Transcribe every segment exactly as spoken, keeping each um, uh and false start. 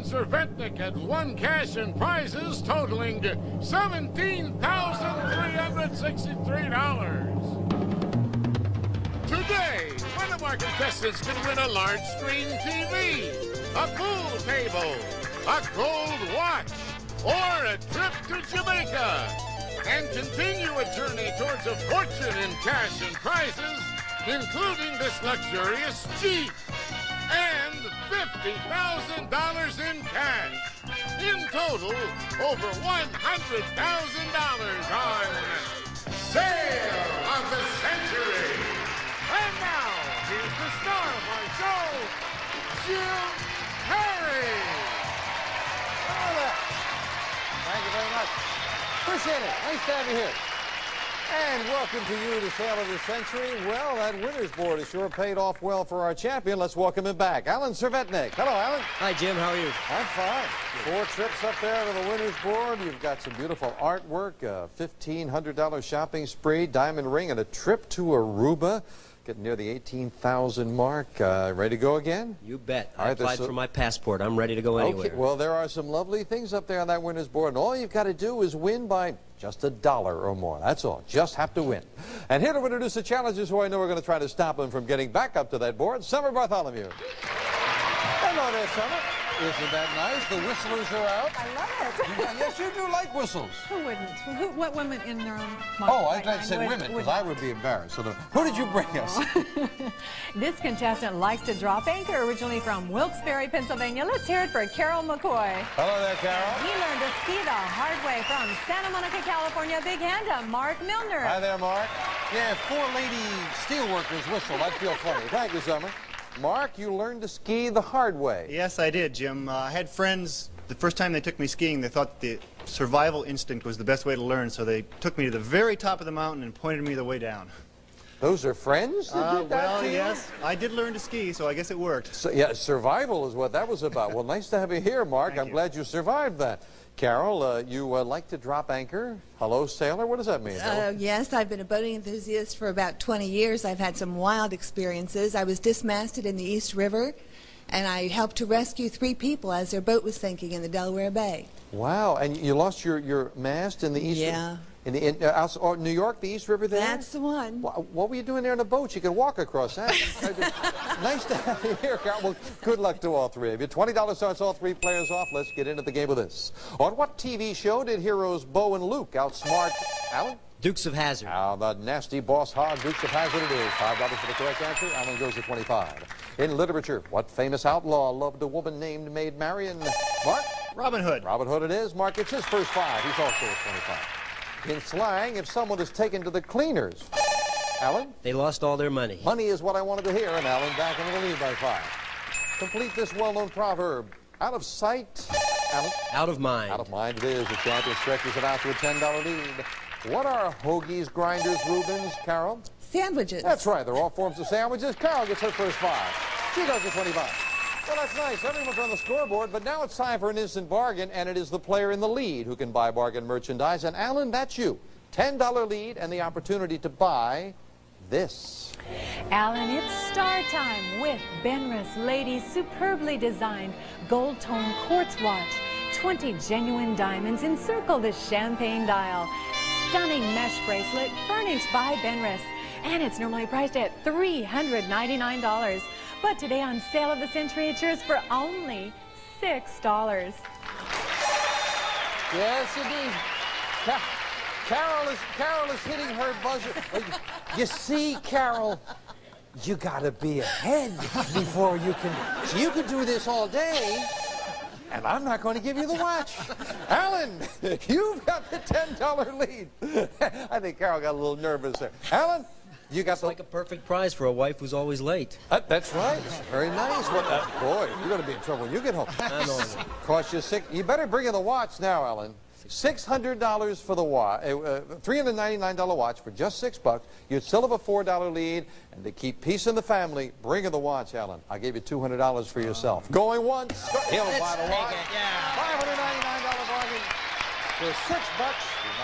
Cervetnik had won cash and prizes totaling seventeen thousand three hundred sixty-three dollars. Today, one of our contestants can win a large screen T V, a pool table, a gold watch, or a trip to Jamaica, and continue a journey towards a fortune in cash and prizes, including this luxurious Jeep, and fifty thousand dollars in cash. In total, over one hundred thousand dollars on Sale of the Century. And now, here's the star of our show, Jim Perry. Thank you very much. Appreciate it. Nice to have you here. And welcome to you to Sale of the Century. Well, that winner's board has sure paid off well for our champion. Let's welcome him back. Alan Cervetnik. Hello, Alan. Hi, Jim. How are you? I'm fine. Four trips up there to the winner's board. You've got some beautiful artwork, a fifteen hundred dollar shopping spree, diamond ring, and a trip to Aruba. Getting near the eighteen thousand mark. Uh, ready to go again? You bet. All I right, applied so- for my passport. I'm ready to go anywhere. Okay, well, there are some lovely things up there on that winner's board, and all you've got to do is win by just a dollar or more. That's all. Just have to win. And here to introduce the challengers who I know are going to try to stop them from getting back up to that board, Summer Bartholomew. Hello there, Summer. Isn't that nice? The whistlers are out. I love it. Yes, you do like whistles. Who wouldn't? Who, what women in their own mind? Oh, I right thought you said would- women, because would- I would be embarrassed. So the, who did you bring us? This contestant likes to drop anchor, originally from Wilkes-Barre, Pennsylvania. Let's hear it for Carol McCoy. Hello there, Carol. He learned to ski the hard way from Santa Monica, California. Big hand to Mark Milner. Hi there, Mark. Yeah, four lady steelworkers whistle. That'd feel funny. Thank you, Summer. Mark, you learned to ski the hard way. Yes, I did, Jim. Uh, I had friends, the first time they took me skiing, they thought the survival instinct was the best way to learn, so they took me to the very top of the mountain and pointed me the way down. Those are friends that Uh, did that well, to you? yes, I did learn to ski, so I guess it worked. So, yeah, survival is what that was about. Well, nice to have you here, Mark. Thank I'm you. glad you survived that. Carol, uh, you uh, like to drop anchor? Hello, sailor? What does that mean? Uh, yes, I've been a boating enthusiast for about twenty years. I've had some wild experiences. I was dismasted in the East River, and I helped to rescue three people as their boat was sinking in the Delaware Bay. Wow, and you lost your, your mast in the East Yeah. River? In the, in, uh, outs- or New York, the East River there? That's the one. Wha- What were you doing there in a boat? You could walk across that. Nice to have you here, Carol. Well, good luck to all three of you. twenty dollars starts all three players off. Let's get into the game with this. On what T V show did heroes Bo and Luke outsmart Alan? Dukes of Hazzard. Now, the nasty boss hog Dukes of Hazzard it is. five dollars for the correct answer. Alan goes to twenty-five. In literature, what famous outlaw loved a woman named Maid Marian? Mark? Robin Hood. Robin Hood it is. Mark gets his first five. He's also at twenty-five. In slang, if someone is taken to the cleaners, Alan? They lost all their money. Money is what I wanted to hear, and Alan back into the lead by five. Complete this well-known proverb. Out of sight, Alan? Out of mind. Out of mind it is. The champion stretches it out to a ten dollar lead. What are hoagies, grinders, Reubens, Carol? Sandwiches. That's right. They're all forms of sandwiches. Carol gets her first five. She goes to twenty-five. Well, that's nice. Everyone's on the scoreboard, but now it's time for an instant bargain, and it is the player in the lead who can buy bargain merchandise. And, Alan, that's you. ten dollar lead and the opportunity to buy this. Alan, it's star time with Benris Ladies' superbly designed gold tone quartz watch. twenty genuine diamonds encircle the champagne dial. Stunning mesh bracelet furnished by Benris. And it's normally priced at three hundred ninety-nine dollars. But today on Sale of the Century, it's yours for only six dollars. Yes, indeed. Ca Carol is Carol is hitting her buzzer. You see, Carol, you gotta be ahead before you can. You could do this all day, and I'm not going to give you the watch. Alan, you've got the ten dollar lead. I think Carol got a little nervous there. Alan, you got It's the. like a perfect prize for a wife who's always late. Uh, that's right. Very nice. What, uh, boy, you're going to be in trouble when you get home. I know. Cost you six. You better bring in the watch now, Alan. Six hundred dollars for the watch. Uh, Three hundred ninety-nine dollar watch for just six bucks. You'd still have a four dollar lead, and to keep peace in the family, bring in the watch, Alan. I gave you two hundred dollars for yourself. Going once. He'll buy the watch. yeah. Five hundred ninety-nine dollar bargain for six bucks. You're not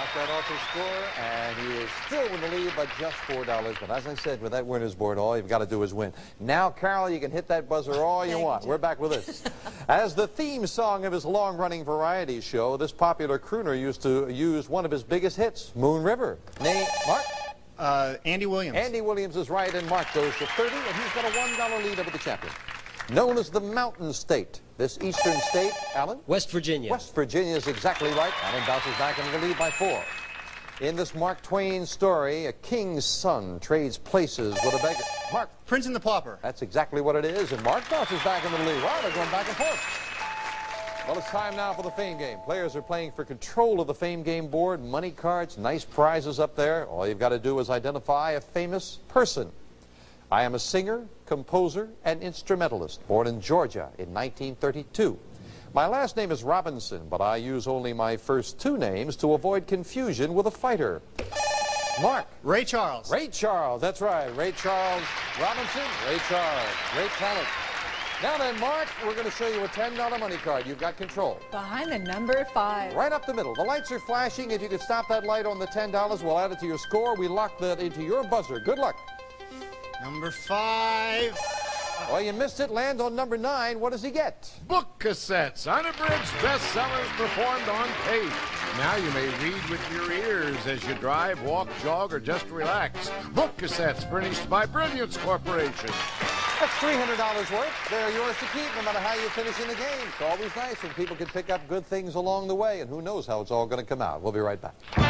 Mark that off his score, and he is still in the lead by just four dollars. But as I said, with that winner's board, all you've got to do is win. Now, Carol, you can hit that buzzer all you want. We're back with this. As the theme song of his long-running variety show, this popular crooner used to use one of his biggest hits, Moon River. Name, Mark? Uh, Andy Williams. Andy Williams is right, and Mark goes to thirty, and he's got a one dollar lead over the champion. Known as the Mountain State, this eastern state, Alan? West Virginia. West Virginia is exactly right. Alan bounces back into the lead by four. In this Mark Twain story, a king's son trades places with a beggar. Mark. Prince and the Pauper. That's exactly what it is, and Mark bounces back into the lead. Wow, they're going back and forth. Well, it's time now for the Fame Game. Players are playing for control of the Fame Game board. Money cards, nice prizes up there. All you've got to do is identify a famous person. I am a singer, composer, and instrumentalist, born in Georgia in nineteen thirty-two. My last name is Robinson, but I use only my first two names to avoid confusion with a fighter. Mark. Ray Charles. Ray Charles, that's right. Ray Charles Robinson, Ray Charles. Great talent. Now then, Mark, we're going to show you a ten dollar money card. You've got control. Behind the number five. Right up the middle. The lights are flashing. If you could stop that light on the ten dollars, we'll add it to your score. We lock that into your buzzer. Good luck. Number five. Well, you missed it. Land on number nine. What does he get? Book cassettes, unabridged bestsellers performed on tape. Now you may read with your ears as you drive, walk, jog, or just relax. Book cassettes furnished by Brilliance Corporation. That's three hundred dollars worth. They're yours to keep no matter how you finish in the game. It's always nice when people can pick up good things along the way, and who knows how it's all going to come out. We'll be right back.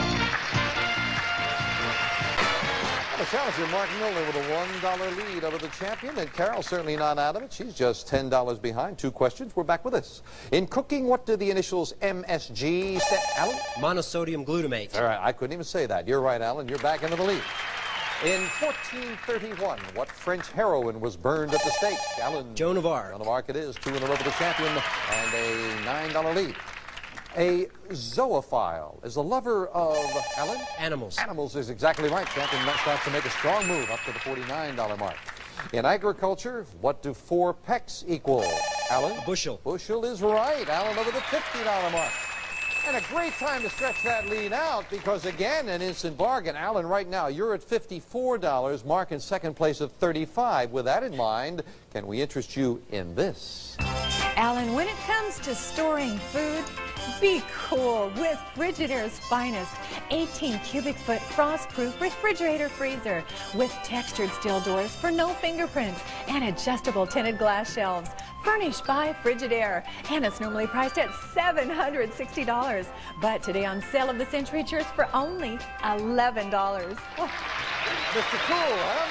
The challenger, Mark Miller, with a one dollar lead over the champion, and Carol certainly not out of it. She's just ten dollars behind. Two questions. We're back with this. In cooking, what do the initials M S G stand? Alan? Monosodium glutamate. All right, I couldn't even say that. You're right, Alan. You're back into the lead. In fourteen thirty-one, what French heroine was burned at the stake? Alan? Joan of Arc. Joan of Arc it is. Two in a row for the champion, and a nine dollar lead. A zoophile is a lover of, Alan? Animals. Animals is exactly right. Champion starts to make a strong move up to the forty-nine dollar mark. In agriculture, what do four pecks equal? Alan? A bushel. Bushel is right. Alan over the fifty dollar mark. And a great time to stretch that lead out because, again, an instant bargain. Alan, right now, you're at fifty-four dollars. Mark in second place at thirty-five dollars. With that in mind, can we interest you in this? Alan, when it comes to storing food, be cool with Frigidaire's finest eighteen cubic foot frost-proof refrigerator freezer with textured steel doors for no fingerprints and adjustable tinted glass shelves. Furnished by Frigidaire, and it's normally priced at seven hundred sixty dollars. But today on Sale of the Century, it's yours for only eleven dollars. Oh. Mister Cool, huh?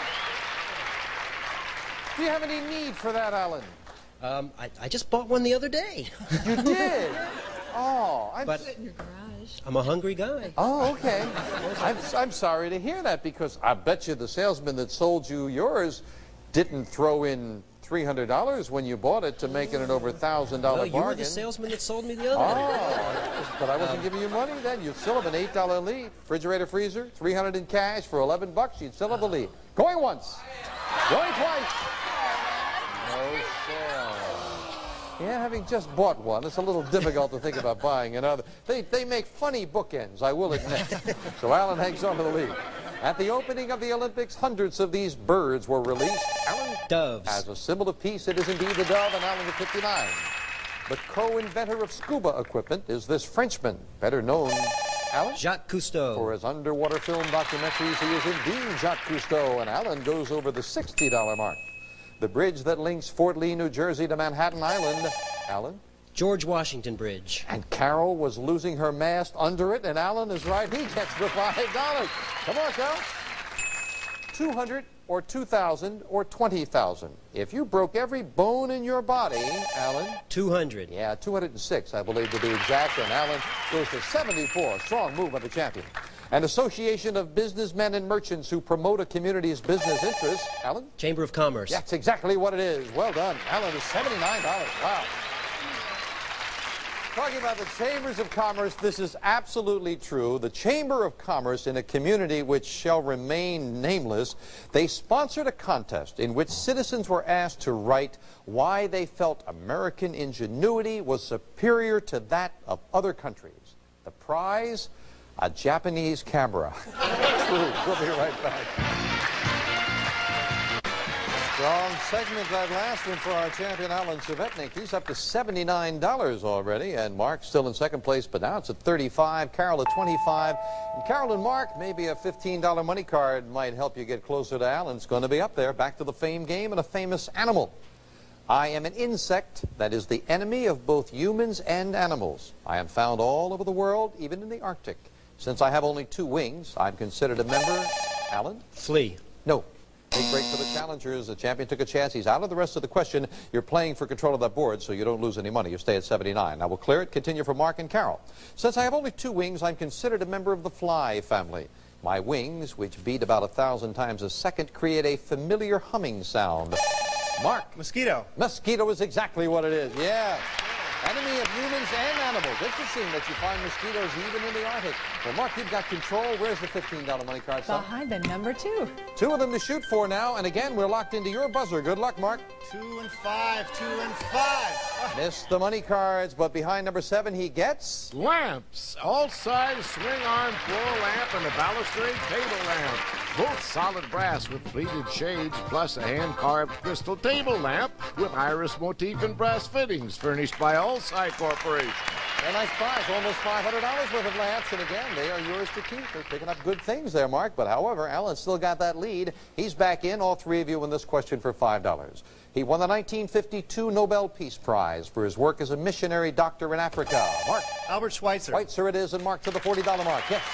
Do you have any need for that, Alan? Um, I, I just bought one the other day. You did? Oh, I'm... But In your garage. I'm a hungry guy. Oh, okay. I'm, I'm sorry to hear that because I bet you the salesman that sold you yours didn't throw in three hundred dollars when you bought it to make it an over one thousand dollar Well, bargain. you were the salesman that sold me the other day. Oh, but I wasn't giving you money then. You'd still have an eight dollar lead. Refrigerator, freezer, three hundred dollars in cash for eleven bucks. You'd still have the lead. Going once. Going twice. No sale. Yeah, having just bought one, it's a little difficult to think about buying another. They, they make funny bookends, I will admit. So Alan hangs on to the lead. At the opening of the Olympics, hundreds of these birds were released. Alan? Doves. As a symbol of peace, it is indeed the dove, and Alan at fifty-nine. The co-inventor of scuba equipment is this Frenchman, better known, Alan? Jacques Cousteau. For his underwater film documentaries, he is indeed Jacques Cousteau, and Alan goes over the sixty dollar mark. The bridge that links Fort Lee, New Jersey to Manhattan Island, Alan? George Washington Bridge. And Carol was losing her mast under it, and Alan is right. He gets the five dollars. Come on, Carol. two hundred or two thousand or twenty thousand. If you broke every bone in your body, Alan? two hundred. Yeah, two hundred six, I believe, to be exact, and Alan goes to seventy-four. Strong move by the champion. An association of businessmen and merchants who promote a community's business interests. Alan? Chamber of Commerce. That's exactly what it is. Well done. Alan is seventy-nine dollars. Wow. Talking about the Chambers of Commerce, this is absolutely true. The Chamber of Commerce, in a community which shall remain nameless, they sponsored a contest in which citizens were asked to write why they felt American ingenuity was superior to that of other countries. The prize? A Japanese camera. True. We'll be right back. Strong segment, that last one for our champion, Alan Cervetnik. He's up to seventy-nine dollars already, and Mark's still in second place, but now it's at thirty-five, Carol at twenty-five. And Carol and Mark, maybe a fifteen dollar money card might help you get closer to Alan. It's going to be up there. Back to the fame game and a famous animal. I am an insect that is the enemy of both humans and animals. I am found all over the world, even in the Arctic. Since I have only two wings, I'm considered a member. Alan? Flea. No. Big break for the challengers. The champion took a chance. He's out of the rest of the question. You're playing for control of that board, so you don't lose any money. You stay at seventy-nine. Now we'll clear it. Continue for Mark and Carol. Since I have only two wings, I'm considered a member of the fly family. My wings, which beat about a thousand times a second, create a familiar humming sound. Mark. Mosquito. Mosquito is exactly what it is. Yeah. Enemy of humans and animals. Interesting that you find mosquitoes even in the Arctic. Well, Mark, you've got control. Where's the fifteen dollar money card, son? Behind the number two. Two of them to shoot for now, and again, we're locked into your buzzer. Good luck, Mark. Two and five, two and five. Missed the money cards, but behind number seven, he gets... Lamps, all-size swing-arm floor lamp and a balustrade table lamp. Both solid brass with pleated shades, plus a hand-carved crystal table lamp with iris motif and brass fittings, furnished by Allside Corporation. A nice prize, almost five hundred dollars worth of lamps, and again, they are yours to keep. They're picking up good things there, Mark, but however, Alan's still got that lead. He's back in, all three of you in this question for five dollars. He won the nineteen fifty-two Nobel Peace Prize for his work as a missionary doctor in Africa. Mark. Albert Schweitzer. Schweitzer it is, and Mark to the forty dollar mark. Yes.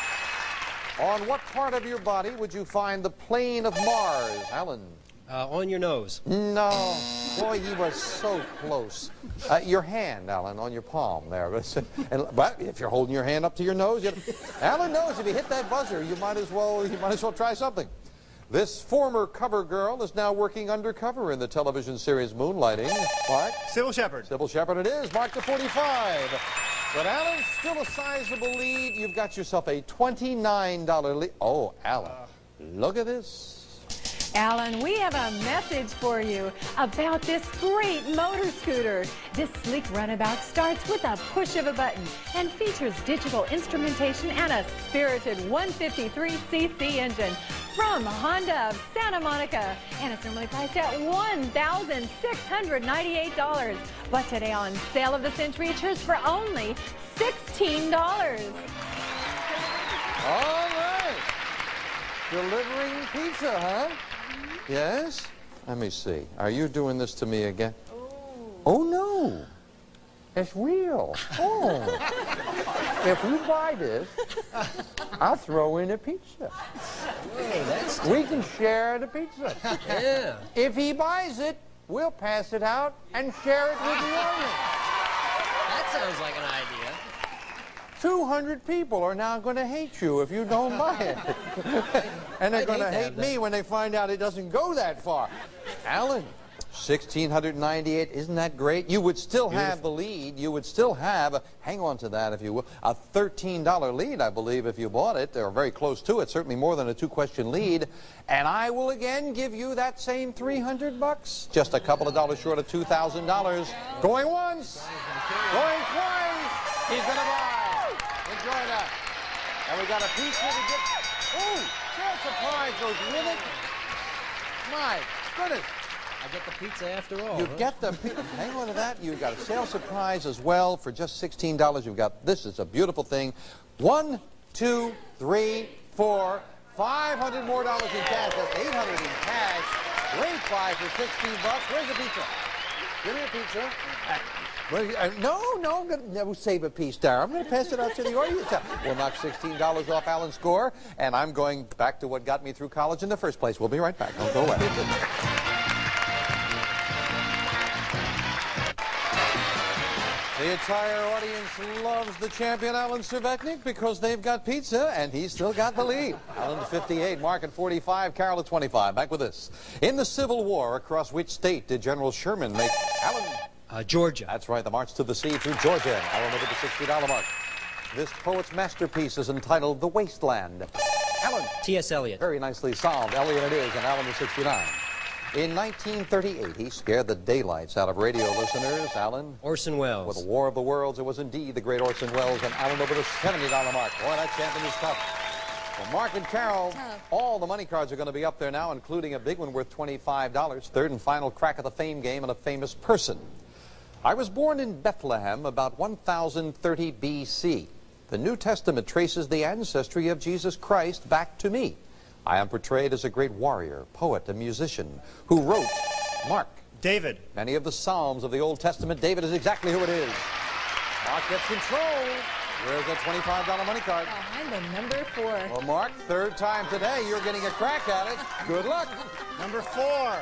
On what part of your body would you find the plane of Mars, Alan? Uh, on your nose. No. Boy, he was so close. Uh, your hand, Alan, on your palm there. And, but if you're holding your hand up to your nose, you, Alan knows if you hit that buzzer, you might as well you might as well try something. This former cover girl is now working undercover in the television series Moonlighting. Mark? Sybil Shepherd. Sybil Shepherd it is. Mark to forty-five. But Alan, still a sizable lead. You've got yourself a twenty-nine dollar lead. Oh, Alan, look at this. Alan, we have a message for you about this great motor scooter. This sleek runabout starts with a push of a button and features digital instrumentation and a spirited one fifty-three c c engine from Honda of Santa Monica. And it's normally priced at one thousand six hundred ninety-eight dollars. But today on Sale of the Century, it's yours for only sixteen dollars. All right. Delivering pizza, huh? Yes? Let me see. Are you doing this to me again? Oh, oh no. It's real. Oh. If you buy this, I'll throw in a pizza. Hey, that's... We can share the pizza. Yeah. If he buys it, we'll pass it out and share it with the audience. That sounds like an idea. two hundred people are now going to hate you if you don't buy it. And they're going to hate, hate me when they find out it doesn't go that far. Alan, sixteen ninety-eight, isn't that great? You would still Beautiful. have the lead. You would still have, a, hang on to that if you will, a thirteen dollar lead, I believe, if you bought it, or very close to it, certainly more than a two-question lead. And I will again give you that same three hundred bucks, just a couple of dollars short of two thousand dollars. Going once, going twice, he's going to buy. Enjoy that. And we got a pizza to get. Oh, sale surprise goes with it. My goodness. I get the pizza after all. You huh? get the pizza. Hang on to that. You've got a sale surprise as well for just sixteen dollars. You've got, this is a beautiful thing. One, two, three, four, five hundred more dollars in cash. That's eight hundred in cash. Great buy for sixteen bucks. Where's the pizza? Give me a pizza. Uh, no, no, I'm going to no, save a piece there. I'm going to pass it out to the audience. We'll knock sixteen dollars off Alan's score, and I'm going back to what got me through college in the first place. We'll be right back. Don't go away. The entire audience loves the champion, Alan Cervetnik, because they've got pizza, and he's still got the lead. Alan at fifty-eight, Mark at forty-five, Carol at twenty-five. Back with this. In the Civil War, across which state did General Sherman make... Alan... Uh, Georgia. That's right, the march to the sea through Georgia. Alan over the sixty dollar mark. This poet's masterpiece is entitled The Wasteland. Alan. T S Eliot. Very nicely solved. Eliot it is, and Alan at sixty-nine. In nineteen thirty-eight, he scared the daylights out of radio listeners. Alan? Orson Welles. With the War of the Worlds, it was indeed the great Orson Welles, and Alan over the seventy dollar mark. Boy, that champion is tough. Well, Mark and Carol, Tough. all the money cards are going to be up there now, including a big one worth twenty-five dollars. Third and final crack of the fame game and a famous person. I was born in Bethlehem about one thousand thirty B C. The New Testament traces the ancestry of Jesus Christ back to me. I am portrayed as a great warrior, poet, and musician who wrote Mark. David. Many of the Psalms of the Old Testament. David is exactly who it is. Mark gets control. Where's that twenty-five dollar money card? Behind the number four. Well, Mark, third time today, you're getting a crack at it. Good luck. Number four.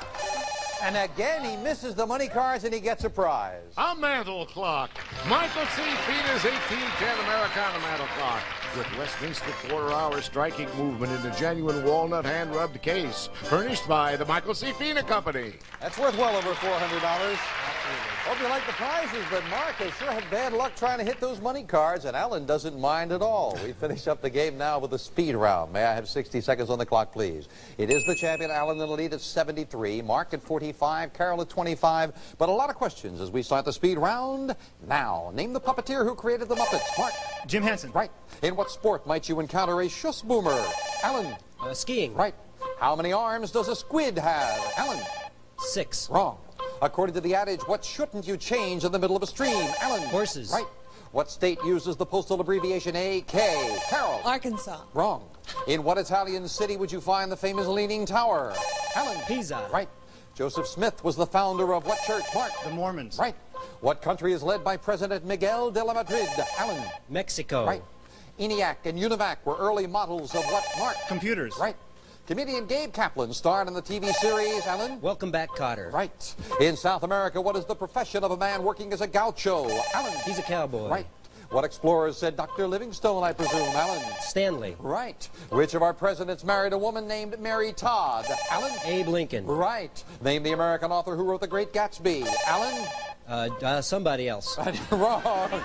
And again, he misses the money cards and he gets a prize. A mantle clock. Michael C. Feeder's eighteen ten Americana mantle clock. With Westminster quarter-hour striking movement in the genuine walnut hand-rubbed case. Furnished by the Michael C. Fina Company. That's worth well over four hundred dollars. Hope you like the prizes, but Mark has sure had bad luck trying to hit those money cards, and Alan doesn't mind at all. We finish up the game now with the speed round. May I have sixty seconds on the clock, please? It is the champion, Alan, in the lead at seventy-three, Mark at forty-five, Carol at twenty-five, but a lot of questions as we start the speed round now. Name the puppeteer who created the Muppets. Mark. Jim Henson. Right. In what sport might you encounter a schuss boomer? Alan. Uh, skiing. Right. How many arms does a squid have? Alan. Six. Wrong. According to the adage, what shouldn't you change in the middle of a stream? Alan. Horses. Right. What state uses the postal abbreviation A K? Carol. Arkansas. Wrong. In what Italian city would you find the famous Leaning Tower? Alan. Pisa. Right. Joseph Smith was the founder of what church? Mark. The Mormons. Right. What country is led by President Miguel de la Madrid? Alan. Mexico. Right. ENIAC and UNIVAC were early models of what? Mark. Computers. Right. Comedian Gabe Kaplan starred in the T V series, Alan? Welcome back, Kotter. Right. In South America, what is the profession of a man working as a gaucho? Alan? He's a cowboy. Right. What explorers said Doctor Livingstone, I presume? Alan? Stanley. Right. Which of our presidents married a woman named Mary Todd? Alan? Abe Lincoln. Right. Name the American author who wrote The Great Gatsby? Alan? Uh, uh, somebody else. Wrong.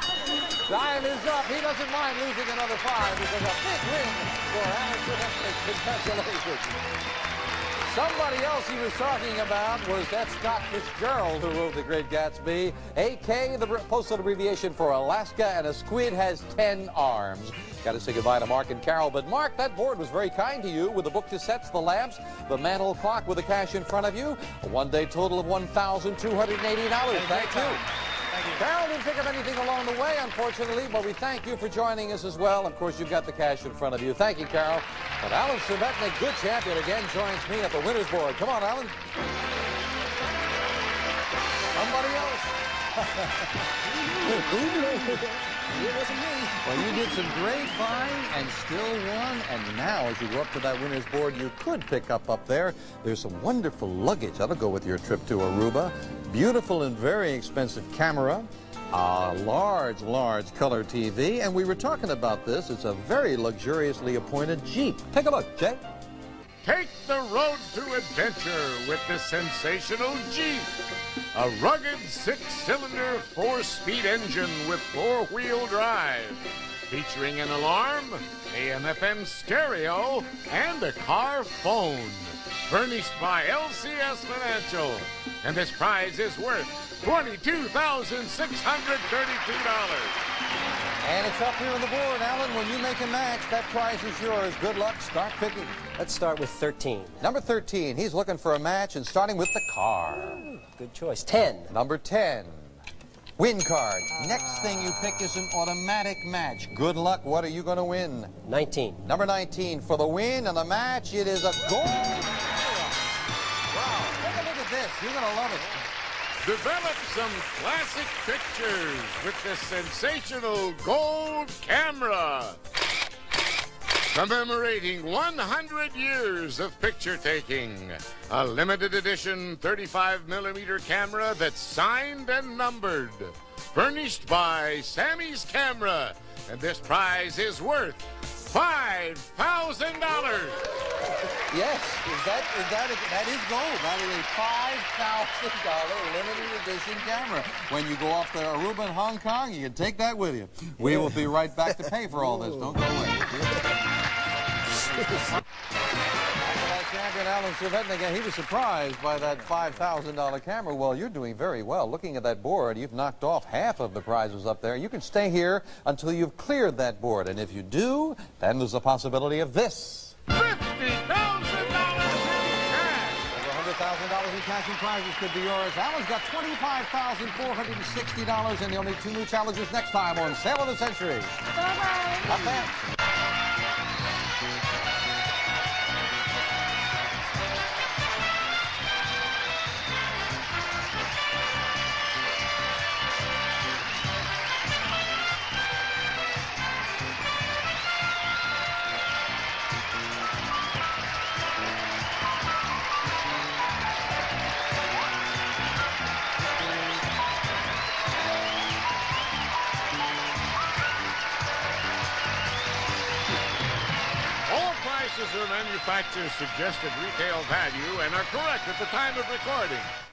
Time is up. He doesn't mind losing another five because a big win for Alan Trevesnik. Congratulations. Somebody else he was talking about was that Scott Fitzgerald who wrote The Great Gatsby. A K, the postal abbreviation for Alaska, and a squid has ten arms. Got to say goodbye to Mark and Carol. But Mark, that board was very kind to you with the book cassettes, the lamps, the mantle clock with the cash in front of you. A one-day total of one thousand two hundred eighty dollars. Thank you. Thank you. Carol didn't pick up anything along the way, unfortunately, but we thank you for joining us as well. Of course, you've got the cash in front of you. Thank you, Carol. But Alan Trevesnik, good champion, again joins me at the winner's board. Come on, Alan. Somebody else. It wasn't me. Well, you did some great buying and still won. And now, as you go up to that winner's board, you could pick up up there. There's some wonderful luggage. That'll go with your trip to Aruba. Beautiful and very expensive camera. A large, large color T V. And we were talking about this. It's a very luxuriously appointed Jeep. Take a look, Jay. Take the road to adventure with the sensational Jeep. A rugged six-cylinder, four-speed engine with four-wheel drive. Featuring an alarm, A M F M stereo, and a car phone. Furnished by L C S Financial. And this prize is worth twenty-two thousand six hundred thirty-two dollars. And it's up here on the board, Alan. When you make a match, that prize is yours. Good luck. Start picking. Let's start with thirteen. Number thirteen, he's looking for a match and starting with the car. Good choice. ten. Number ten, win card. Next thing you pick is an automatic match. Good luck. What are you going to win? nineteen. Number nineteen, for the win and the match, it is a gold camera. Wow, take a look at this. You're going to love it. Develop some classic pictures with the sensational gold camera. Commemorating one hundred years of picture taking. A limited edition thirty-five millimeter camera that's signed and numbered. Furnished by Sammy's Camera. And this prize is worth five thousand dollars. Yes, is that, is that, that is gold. That is a five thousand dollar limited edition camera. When you go off to Aruba and Hong Kong, you can take that with you. We will be right back to pay for all this. Don't go away. champion Alan Cervetnik, he was surprised by that five thousand dollar camera. Well, you're doing very well. Looking at that board, you've knocked off half of the prizes up there. You can stay here until you've cleared that board. And if you do, then there's a possibility of this. fifty thousand dollars in cash. Over one hundred thousand dollars in cash and prizes could be yours. Alan's got twenty-five thousand four hundred sixty dollars, and he'll need two new challenges next time on Sale of the Century. Bye-bye. Up there. Prices are manufacturer's suggested retail value and are correct at the time of recording.